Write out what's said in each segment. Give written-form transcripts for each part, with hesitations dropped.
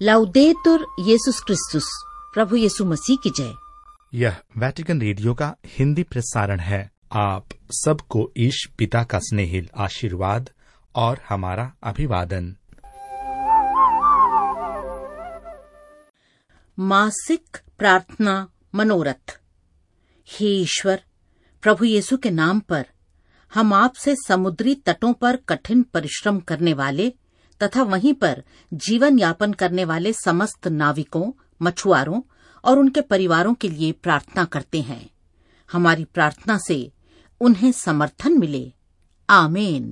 लाउदेतुर येसुस क्रिस्तुस, प्रभु यीशु मसीह की जय। यह वेटिकन रेडियो का हिंदी प्रसारण है। आप सबको ईश पिता का स्नेहिल आशीर्वाद और हमारा अभिवादन। मासिक प्रार्थना मनोरथ। हे ईश्वर, प्रभु यीशु के नाम पर हम आपसे समुद्री तटों पर कठिन परिश्रम करने वाले तथा वहीं पर जीवन यापन करने वाले समस्त नाविकों, मछुआरों और उनके परिवारों के लिए प्रार्थना करते हैं। हमारी प्रार्थना से उन्हें समर्थन मिले। आमीन।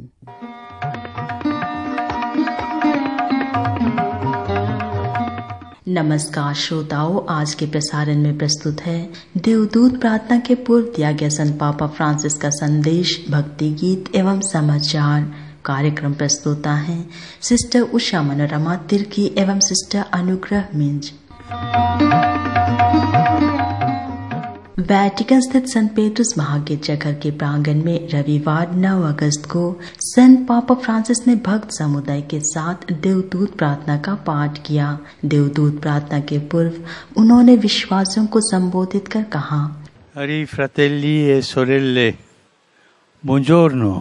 नमस्कार श्रोताओं, आज के प्रसारण में प्रस्तुत है देवदूत प्रार्थना के पूर्व दिया गया संत पापा फ्रांसिस का संदेश, भक्ति गीत एवं समाचार। कार्यक्रम प्रस्तुता है सिस्टर उषा मनोरमा तिर्की एवं सिस्टर अनुग्रह मिंज। वेटिकन स्थित संत पेट्रुस महागिरजाघर के प्रांगण में रविवार 9 अगस्त को संत पापा फ्रांसिस ने भक्त समुदाय के साथ देवदूत प्रार्थना का पाठ किया। देवदूत प्रार्थना के पूर्व उन्होंने विश्वासियों को संबोधित कर कहा, Cari fratelli e sorelle, buongiorno.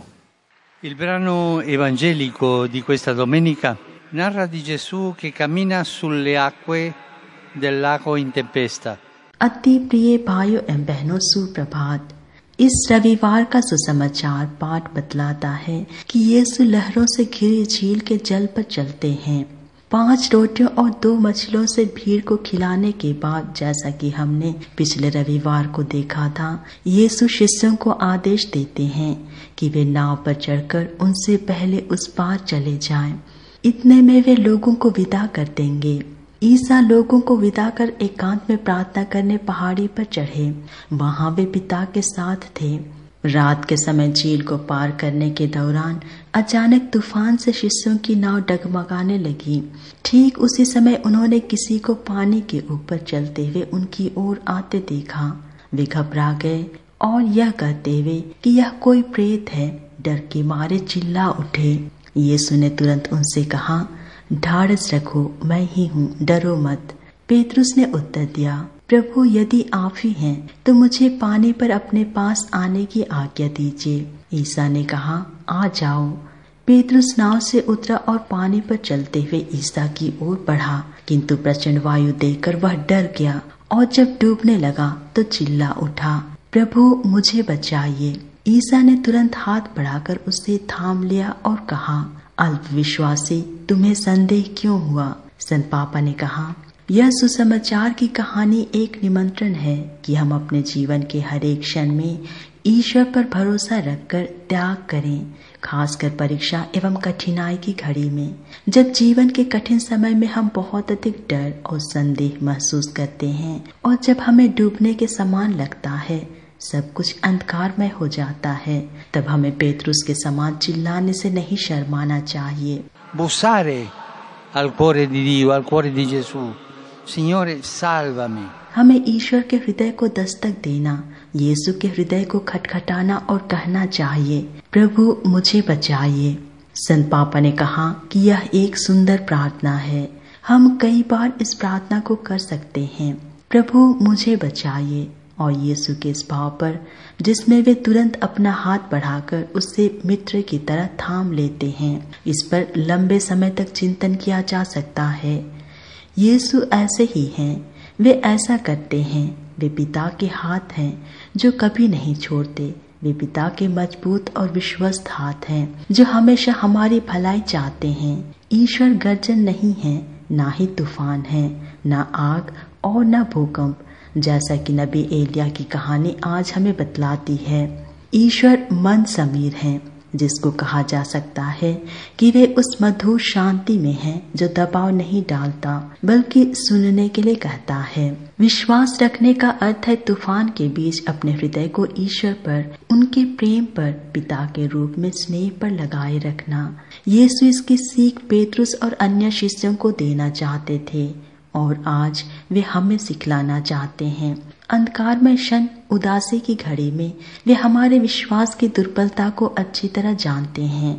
Il brano evangelico di questa domenica narra di Gesù che cammina sulle acque del lago in tempesta. अति प्रिय भाइयों एवं बहनों, सुप्रभात। इस रविवार का सुसमाचार पाठ बतलाता है कि यीशु लहरों से घिरी झील के जल पर चलते हैं। 5 रोटियों और 2 मछलियों से भीड़ को खिलाने के बाद, जैसा कि हमने पिछले रविवार को देखा था, यीशु शिष्यों को आदेश देते हैं कि वे नाव पर चढ़कर उनसे पहले उस पार चले जाएं। इतने में वे लोगों को विदा कर देंगे। ईसा लोगों को विदा कर एकांत में प्रार्थना करने पहाड़ी पर चढ़े। वहां वे पिता के साथ थे। रात के समय झील को पार करने के दौरान अचानक तूफान से शिष्यों की नाव डगमगाने लगी। ठीक उसी समय उन्होंने किसी को पानी के ऊपर चलते हुए उनकी ओर आते देखा। वे घबरा गए और यह कहते हुए कि यह कोई प्रेत है, डर के मारे चिल्ला उठे। यीशु ने तुरंत उनसे कहा, ढाढ़स रखो, मैं ही हूँ, डरो मत। पेतरुस ने उत्तर दिया, प्रभु यदि आप ही हैं तो मुझे पानी पर अपने पास आने की आज्ञा दीजिए। ईसा ने कहा, आ जाओ। पेतरुस नाव से उतरा और पानी पर चलते हुए ईसा की ओर बढ़ा, किंतु प्रचंड वायु देखकर वह डर गया और जब डूबने लगा तो चिल्ला उठा, प्रभु मुझे बचाइए। ईसा ने तुरंत हाथ बढ़ाकर उसे थाम लिया और कहा, अल्पविश्वासी, तुम्हें संदेह क्यों हुआ? संत पापा ने कहा, यह सुसमाचार की कहानी एक निमंत्रण है कि हम अपने जीवन के हर एक क्षण में ईश्वर पर भरोसा रखकर त्याग करें, खासकर परीक्षा एवं कठिनाई की घड़ी में, जब जीवन के कठिन समय में हम बहुत अधिक डर और संदेह महसूस करते हैं और जब हमें डूबने के समान लगता है, सब कुछ अंधकारमय हो जाता है, तब हमें पेतरुस के समान चिल्लाने से नहीं शर्माना चाहिए। Bussare al cuore di Dio, al cuore di Gesù. Signore, salvami. हमें ईश्वर के हृदय को दस्तक देना, यीशु के हृदय को खटखटाना और कहना चाहिए, प्रभु मुझे बचाइए। संत पापा ने कहा कि यह एक सुंदर प्रार्थना है। हम कई बार इस प्रार्थना को कर सकते हैं, प्रभु मुझे बचाइए, और यीशु के इस भाव पर, जिसमें वे तुरंत अपना हाथ बढ़ाकर उससे मित्र की तरह थाम लेते हैं, इस पर लंबे समय तक चिंतन किया जा सकता है। यीशु ऐसे ही हैं, वे ऐसा करते हैं। वे पिता के हाथ हैं जो कभी नहीं छोड़ते। वे पिता के मजबूत और विश्वस्त हाथ हैं जो हमेशा हमारी भलाई चाहते हैं। ईश्वर गर्जन नहीं है, ना ही तूफान है, ना आग और ना भूकंप, जैसा कि नबी एलिया की कहानी आज हमें बतलाती है। ईश्वर मन समीर है, जिसको कहा जा सकता है कि वे उस मधुर शांति में हैं जो दबाव नहीं डालता बल्कि सुनने के लिए कहता है। विश्वास रखने का अर्थ है तूफान के बीच अपने हृदय को ईश्वर पर, उनके प्रेम पर, पिता के रूप में स्नेह पर लगाए रखना। यीशु इसकी सीख पेतरुस और अन्य शिष्यों को देना चाहते थे और आज वे हमें सिखलाना चाहते हैं। अंधकारमय क्षण, उदासी की घड़ी में वे हमारे विश्वास की दुर्बलता को अच्छी तरह जानते हैं।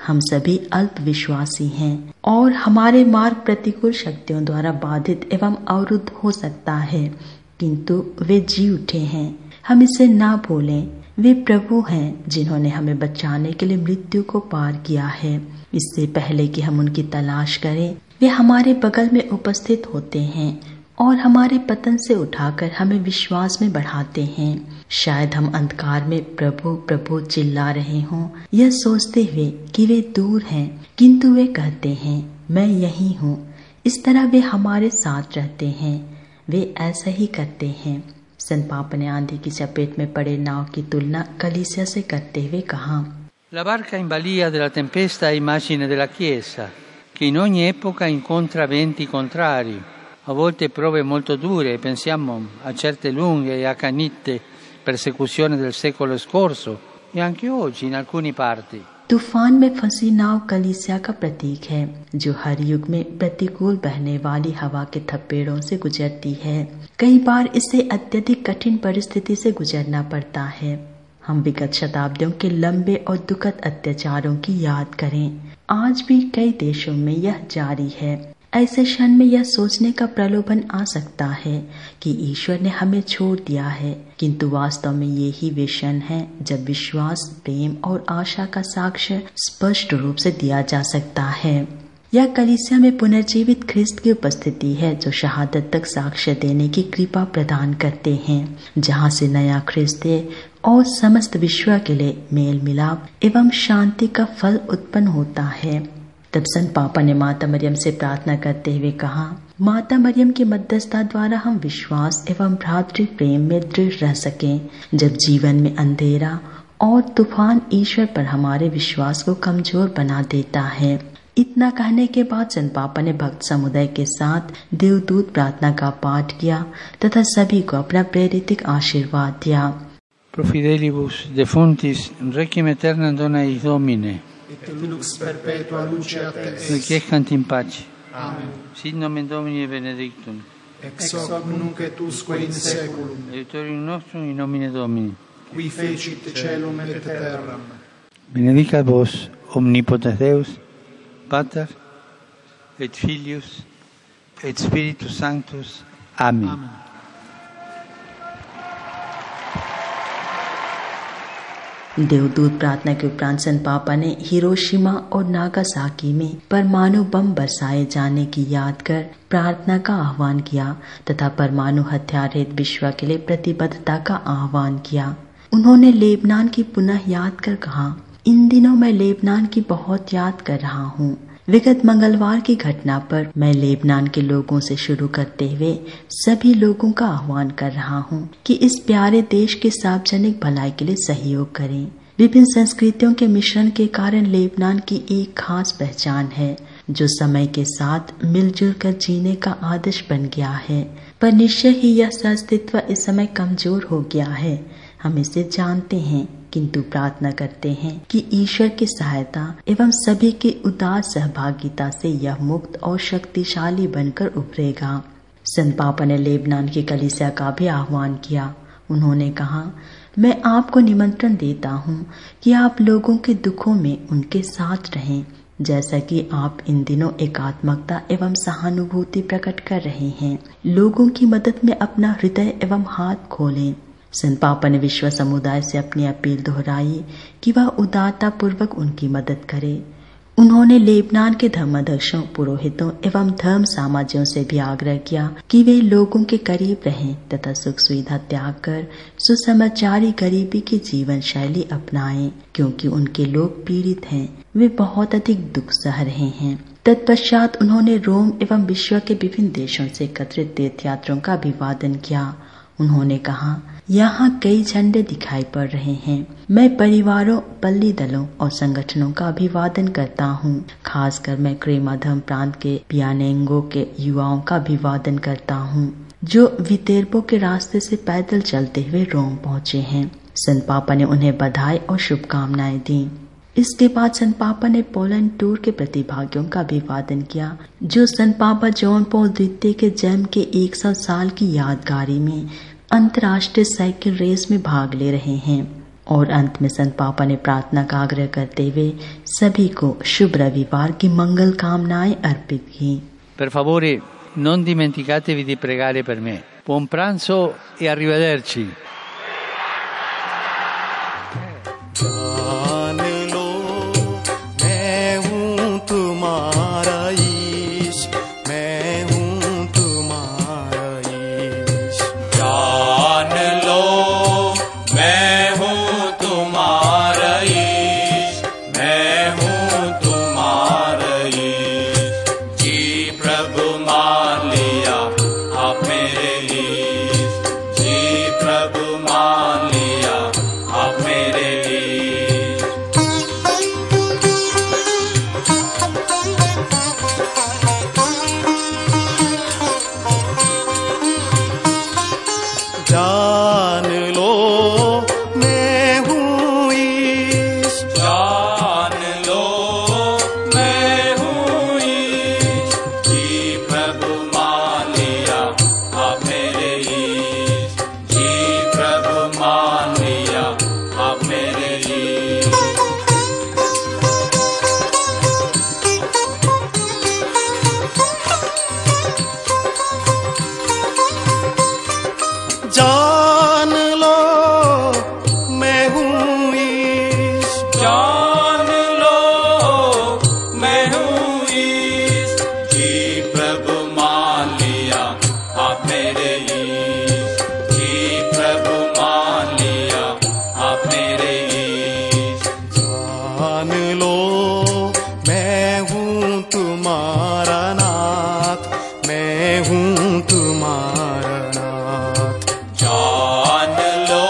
हम सभी अल्प विश्वासी हैं और हमारे मार्ग प्रतिकूल शक्तियों द्वारा बाधित एवं अवरुद्ध हो सकता है, किंतु वे जी उठे हैं। हम इसे ना भूलें, वे प्रभु हैं जिन्होंने हमें बचाने के लिए मृत्यु को पार किया है। इससे पहले कि हम उनकी तलाश करें, वे हमारे बगल में उपस्थित होते हैं और हमारे पतन से उठाकर हमें विश्वास में बढ़ाते हैं। शायद हम अंधकार में प्रभु प्रभु चिल्ला रहे हों, यह सोचते हुए कि वे दूर हैं, किंतु वे कहते हैं मैं यही हूँ। इस तरह वे हमारे साथ रहते हैं। वे ऐसा ही करते हैं। संत पापा ने आंधी की चपेट में पड़े नाव की तुलना कलीसिया से करते हुए कहा, La barca in balia della tempesta è immagine della Chiesa, che in ogni epoca incontra venti contrari, a volte prove molto dure. Pensiamo a certe lunghe e accanite persecuzioni del secolo scorso e anche oggi in alcuni parti. तूफान में फंसी नाव कलीसिया का प्रतीक है, जो हर युग में प्रतिकूल बहने वाली हवा के थपेड़ों से गुजरती है। कई बार इसे अत्यधिक कठिन परिस्थिति से गुजरना पड़ता है। हम विगत शताब्दियों के लंबे और दुखद अत्याचारों की याद करें। आज भी कई देशों में यह जारी है। ऐसे क्षण में यह सोचने का प्रलोभन आ सकता है कि ईश्वर ने हमें छोड़ दिया है, किंतु वास्तव में ये ही वे क्षण है जब विश्वास, प्रेम और आशा का साक्ष्य स्पष्ट रूप से दिया जा सकता है। यह कलीसिया में पुनर्जीवित ख्रिस्त की उपस्थिति है, जो शहादत तक साक्ष्य देने की कृपा प्रदान करते हैं, जहाँ से नया ख्रिस्त और समस्त विश्व के लिए मेल मिलाप एवं शांति का फल उत्पन्न होता है। तब संत पापा ने माता मरियम से प्रार्थना करते हुए कहा, माता मरियम की मध्यस्थता द्वारा हम विश्वास एवं भ्रातृ प्रेम में दृढ़ रह सकें। जब जीवन में अंधेरा और तूफान ईश्वर पर हमारे विश्वास को कमजोर बना देता है। इतना कहने के बाद संत पापा ने भक्त समुदाय के साथ देवदूत प्रार्थना का पाठ किया तथा सभी को अपना प्रेरित आशीर्वाद दिया। Pro fidelibus defuntis requiem aeternam dona eis Domine. Et lux perpetua luce a te. Requiescant in pace. Amen. Sit nomen Domini benedictum. Ex hoc nunc et usque in saeculum. Aiutorium nostrum in nomine Domini. Qui fecit caelum et terram. Benedicat vos omnipotens Deus, Pater et Filius et Spiritus Sanctus. Amen. Amen. देवदूत प्रार्थना के उपरांत संत पापा ने Hiroshima और Nagasaki में परमाणु बम बरसाए जाने की याद कर प्रार्थना का आह्वान किया तथा परमाणु हथियार रहित विश्व के लिए प्रतिबद्धता का आह्वान किया। उन्होंने लेबनान की पुनः याद कर कहा, इन दिनों मैं लेबनान की बहुत याद कर रहा हूँ। विगत मंगलवार की घटना पर मैं लेबनान के लोगों से शुरू करते हुए सभी लोगों का आह्वान कर रहा हूँ कि इस प्यारे देश के सार्वजनिक भलाई के लिए सहयोग करें। विभिन्न संस्कृतियों के मिश्रण के कारण लेबनान की एक खास पहचान है, जो समय के साथ मिलजुल कर जीने का आदर्श बन गया है, पर निश्चय ही यह अस्तित्व इस समय कमजोर हो गया है। हम इसे जानते हैं, किंतु प्रार्थना करते हैं कि ईश्वर की सहायता एवं सभी की उदार सहभागिता से यह मुक्त और शक्तिशाली बनकर उभरेगा। संत पापा ने लेबनान की कलीसिया का भी आह्वान किया। उन्होंने कहा, मैं आपको निमंत्रण देता हूँ कि आप लोगों के दुखों में उनके साथ रहें, जैसा कि आप इन दिनों एकात्मकता एवं सहानुभूति प्रकट कर रहे हैं। लोगों की मदद में अपना हृदय एवं हाथ खोलें। संत पापा ने विश्व समुदाय से अपनी अपील दोहराई कि वह उदारता पूर्वक उनकी मदद करे। उन्होंने लेबनान के धर्माध्यक्षों, पुरोहितों एवं धर्म सामाजियों से भी आग्रह किया कि वे लोगों के करीब रहें तथा सुख सुविधा त्याग कर सुसमाचारी गरीबी की जीवन शैली अपनाएं, क्योंकि उनके लोग पीड़ित हैं, वे बहुत अधिक दुख सह रहे हैं। तत्पश्चात उन्होंने रोम एवं विश्व के विभिन्न देशों से एकत्रित तीर्थयात्रियों का अभिवादन किया। उन्होंने कहा, यहाँ कई झंडे दिखाई पड़ रहे हैं। मैं परिवारों, पल्ली दलों और संगठनों का अभिवादन करता हूँ। खासकर मैं क्रेमा धर्म प्रांत के पियानेंगो के युवाओं का अभिवादन करता हूँ, जो वितेर्बो के रास्ते से पैदल चलते हुए रोम पहुँचे हैं। संत पापा ने उन्हें बधाई और शुभकामनाएं दी। इसके बाद संत पापा ने पोलैंड टूर के प्रतिभागियों का अभिवादन किया, जो संत पापा जॉन पॉल द्वितीय के जन्म के 100 साल की यादगारी में अंतर्राष्ट्रीय साइकिल रेस में भाग ले रहे हैं। और अंत में संत पापा ने प्रार्थना का आग्रह करते हुए सभी को शुभ रविवार की मंगल कामनाएं अर्पित की। Per favore, non dimenticatevi di pregare per me. Buon pranzo e arrivederci. जान लो मैं हूँ तुम्हारा ईश, मैं हूँ तुम्हारा ईश। जान लो मैं हूँ तुम्हारा ईश, मैं हूँ तुम्हारा ईश। जी प्रभु मान लिया आप मेरे ईश, जी प्रभु मान लिया आप मेरे जान लो मैं हूँ ईश, जान लो मैं हूँ ईश। जी प्रभु मान लिया आप मेरे ईश, जी प्रभु मान लिया आप मेरे ईश। जान लो मैं हूँ ईश, जान लो मैं हूँ ईश। जी प्रभु मान लिया आप मेरे ईश, जी प्रभु मान लिया आप मेरे ईश। जान लो मैं हूँ तुम्हारा नाथ, मैं हूँ तुम्हारा नाथ। जान लो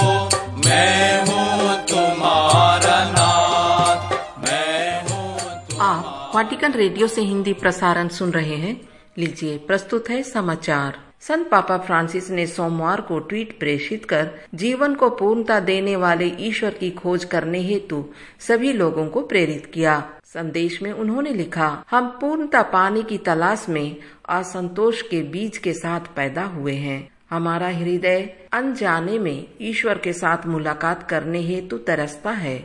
मैं हूँ तुम्हारा नाथ, मैं हूँ। आप वाटिकन रेडियो से हिंदी प्रसारण सुन रहे हैं। लीजिए प्रस्तुत है समाचार। संत पापा फ्रांसिस ने सोमवार को ट्वीट प्रेषित कर जीवन को पूर्णता देने वाले ईश्वर की खोज करने हेतु सभी लोगों को प्रेरित किया। संदेश में उन्होंने लिखा, हम पूर्णता पाने की तलाश में असंतोष के बीज के साथ पैदा हुए हैं। हमारा हृदय अनजाने में ईश्वर के साथ मुलाकात करने हेतु तरसता है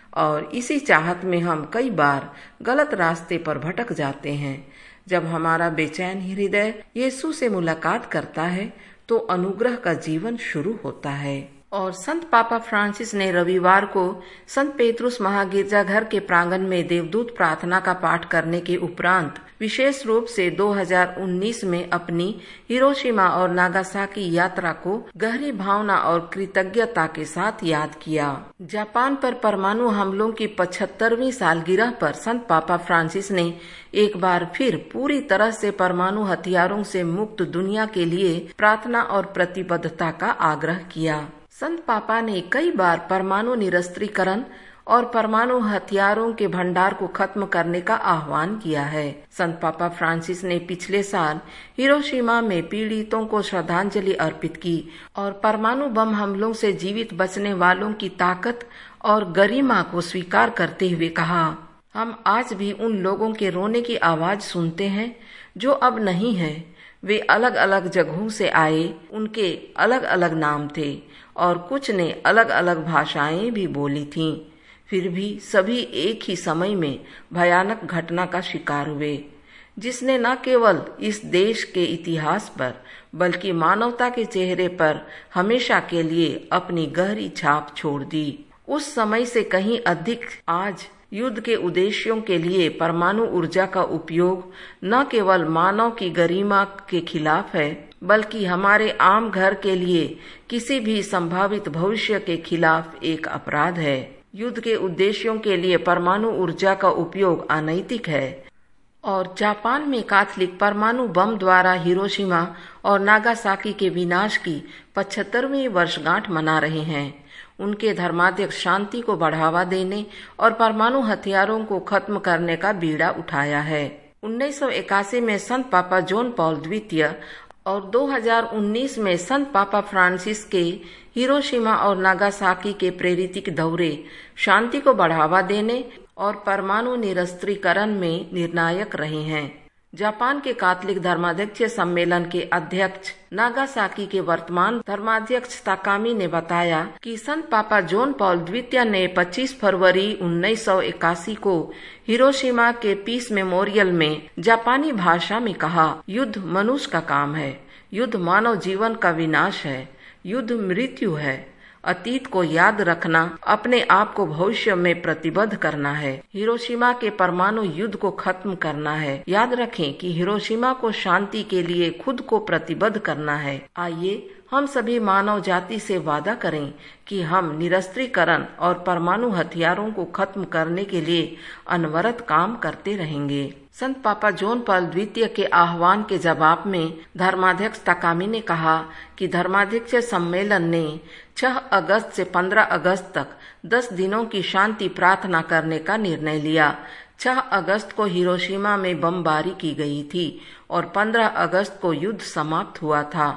और इसी चाहत में हम कई बार गलत रास्ते पर भटक जाते हैं। जब हमारा बेचैन हृदय यीशु से मुलाकात करता है तो अनुग्रह का जीवन शुरू होता है। और संत पापा फ्रांसिस ने रविवार को संत पेतरुस महागिरजाघर के प्रांगण में देवदूत प्रार्थना का पाठ करने के उपरांत विशेष रूप से 2019 में अपनी हिरोशिमा और नागासाकी यात्रा को गहरी भावना और कृतज्ञता के साथ याद किया। जापान पर परमाणु हमलों की 75वीं सालगिरह पर संत पापा फ्रांसिस ने एक बार फिर पूरी तरह से परमाणु हथियारों से मुक्त दुनिया के लिए प्रार्थना और प्रतिबद्धता का आग्रह किया। संत पापा ने कई बार परमाणु निरस्त्रीकरण और परमाणु हथियारों के भंडार को खत्म करने का आह्वान किया है। संत पापा फ्रांसिस ने पिछले साल हिरोशिमा में पीड़ितों को श्रद्धांजलि अर्पित की और परमाणु बम हमलों से जीवित बचने वालों की ताकत और गरिमा को स्वीकार करते हुए कहा, हम आज भी उन लोगों के रोने की आवाज सुनते हैं जो अब नहीं है। वे अलग अलग जगहों से आए, उनके अलग अलग नाम थे और कुछ ने अलग अलग भाषाएं भी बोली थीं। फिर भी सभी एक ही समय में भयानक घटना का शिकार हुए, जिसने न केवल इस देश के इतिहास पर बल्कि मानवता के चेहरे पर हमेशा के लिए अपनी गहरी छाप छोड़ दी। उस समय से कहीं अधिक आज युद्ध के उद्देश्यों के लिए परमाणु ऊर्जा का उपयोग न केवल मानव की गरिमा के खिलाफ है, बल्कि हमारे आम घर के लिए किसी भी संभावित भविष्य के खिलाफ एक अपराध है। युद्ध के उद्देश्यों के लिए परमाणु ऊर्जा का उपयोग अनैतिक है और जापान में कैथोलिक परमाणु बम द्वारा हिरोशिमा और नागासाकी के विनाश की 75वीं वर्षगांठ मना रहे हैं। उनके धर्माध्यक्ष शांति को बढ़ावा देने और परमाणु हथियारों को खत्म करने का बीड़ा उठाया है। 1981 में संत पापा जॉन पॉल द्वितीय और 2019 में संत पापा फ्रांसिस के हिरोशिमा और नागासाकी के प्रेरित दौरे शांति को बढ़ावा देने और परमाणु निरस्त्रीकरण में निर्णायक रहे हैं। जापान के कैथोलिक धर्माध्यक्ष सम्मेलन के अध्यक्ष नागासाकी के वर्तमान धर्माध्यक्ष ताकामी ने बताया कि संत पापा जॉन पॉल द्वितीय ने 25 फरवरी 1981 को हिरोशिमा के पीस मेमोरियल में जापानी भाषा में कहा, युद्ध मनुष्य का काम है, युद्ध मानव जीवन का विनाश है, युद्ध मृत्यु है। अतीत को याद रखना अपने आप को भविष्य में प्रतिबद्ध करना है। हिरोशिमा के परमाणु युद्ध को खत्म करना है। याद रखें कि हिरोशिमा को शांति के लिए खुद को प्रतिबद्ध करना है। आइए हम सभी मानव जाति से वादा करें कि हम निरस्त्रीकरण और परमाणु हथियारों को खत्म करने के लिए अनवरत काम करते रहेंगे। संत पापा जॉन पॉल द्वितीय के आह्वान के जवाब में धर्माध्यक्ष ताकामी ने कहा कि धर्माध्यक्ष सम्मेलन ने 6 अगस्त से 15 अगस्त तक 10 दिनों की शांति प्रार्थना करने का निर्णय लिया। 6 अगस्त को हिरोशिमा में बमबारी की गई थी और 15 अगस्त को युद्ध समाप्त हुआ था।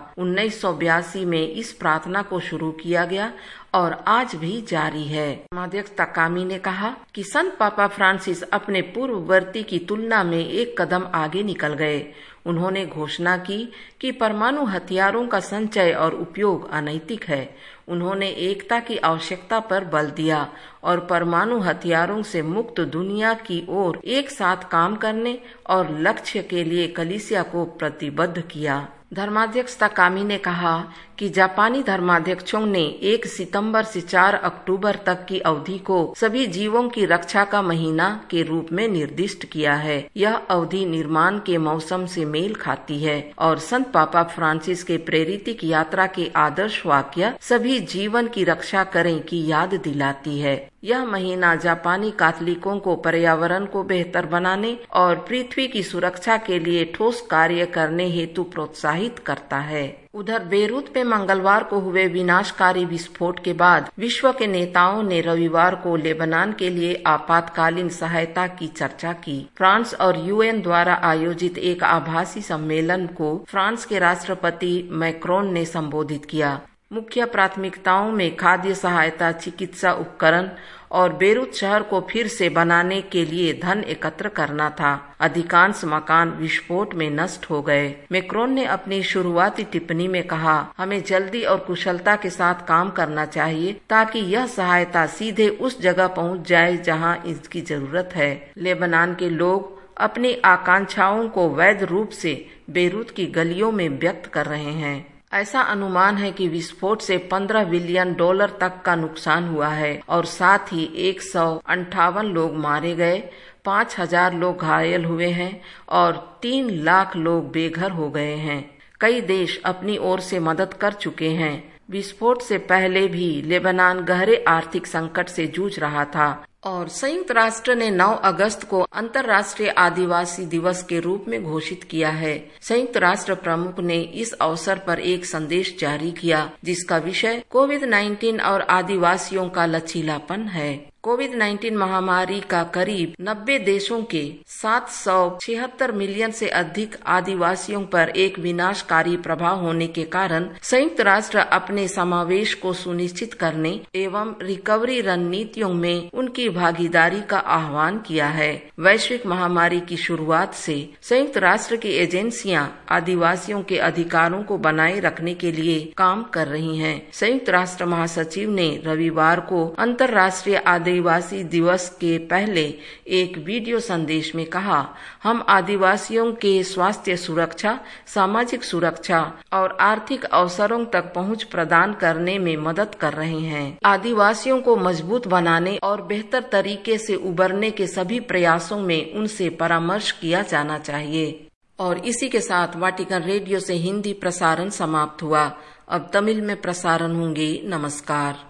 1982 में इस प्रार्थना को शुरू किया गया और आज भी जारी है। धर्माध्यक्ष ताकामी ने कहा कि संत पापा फ्रांसिस अपने पूर्ववर्ती की तुलना में एक कदम आगे निकल गए। उन्होंने घोषणा की कि परमाणु हथियारों का संचय और उपयोग अनैतिक है। उन्होंने एकता की आवश्यकता पर बल दिया और परमाणु हथियारों से मुक्त दुनिया की ओर एक साथ काम करने और लक्ष्य के लिए कलीसिया को प्रतिबद्ध किया। धर्माध्यक्ष ताकामी ने कहा कि जापानी धर्माध्यक्षों ने 1 सितंबर से 4 अक्टूबर तक की अवधि को सभी जीवों की रक्षा का महीना के रूप में निर्दिष्ट किया है। यह अवधि निर्माण के मौसम से मेल खाती है और संत पापा फ्रांसिस के प्रेरितिक यात्रा के आदर्श वाक्य सभी जीवन की रक्षा करें की याद दिलाती है। यह महीना जापानी कैथोलिकों को पर्यावरण को बेहतर बनाने और पृथ्वी की सुरक्षा के लिए ठोस कार्य करने हेतु प्रोत्साहित करता है। उधर बेरूत में मंगलवार को हुए विनाशकारी विस्फोट के बाद विश्व के नेताओं ने रविवार को लेबनान के लिए आपातकालीन सहायता की चर्चा की। फ्रांस और यूएन द्वारा आयोजित एक आभासी सम्मेलन को फ्रांस के राष्ट्रपति मैक्रोन ने संबोधित किया। मुख्य प्राथमिकताओं में खाद्य सहायता, चिकित्सा उपकरण और बेरूत शहर को फिर से बनाने के लिए धन एकत्र करना था। अधिकांश मकान विस्फोट में नष्ट हो गए। मैक्रोन ने अपनी शुरुआती टिप्पणी में कहा, हमें जल्दी और कुशलता के साथ काम करना चाहिए ताकि यह सहायता सीधे उस जगह पहुंच जाए जहां इसकी जरूरत है। लेबनान के लोग अपनी आकांक्षाओं को वैध रूप से बेरूत की गलियों में व्यक्त कर रहे हैं। ऐसा अनुमान है कि विस्फोट से $15 बिलियन तक का नुकसान हुआ है और साथ ही 158 लोग मारे गए, 5000 लोग घायल हुए हैं और 3 लाख लोग बेघर हो गए हैं। कई देश अपनी ओर से मदद कर चुके हैं। विस्फोट से पहले भी लेबनान गहरे आर्थिक संकट से जूझ रहा था और संयुक्त राष्ट्र ने 9 अगस्त को अंतर्राष्ट्रीय आदिवासी दिवस के रूप में घोषित किया है। संयुक्त राष्ट्र प्रमुख ने इस अवसर पर एक संदेश जारी किया जिसका विषय कोविड-19 और आदिवासियों का लचीलापन है। कोविड-19 महामारी का करीब 90 देशों के 776 मिलियन से अधिक आदिवासियों पर एक विनाशकारी प्रभाव होने के कारण संयुक्त राष्ट्र अपने समावेश को सुनिश्चित करने एवं रिकवरी रणनीतियों में उनकी भागीदारी का आह्वान किया है। वैश्विक महामारी की शुरुआत से संयुक्त राष्ट्र की एजेंसियां आदिवासियों के अधिकारों को बनाए रखने के लिए काम कर रही हैं। संयुक्त राष्ट्र महासचिव ने रविवार को अंतर्राष्ट्रीय आदिवासी दिवस के पहले एक वीडियो संदेश में कहा, हम आदिवासियों के स्वास्थ्य सुरक्षा, सामाजिक सुरक्षा और आर्थिक अवसरों तक पहुंच प्रदान करने में मदद कर रहे हैं। आदिवासियों को मजबूत बनाने और बेहतर तरीके से उबरने के सभी प्रयासों में उनसे परामर्श किया जाना चाहिए। और इसी के साथ वाटिकन रेडियो से हिंदी प्रसारण समाप्त हुआ। अब तमिल में प्रसारण होंगे। नमस्कार।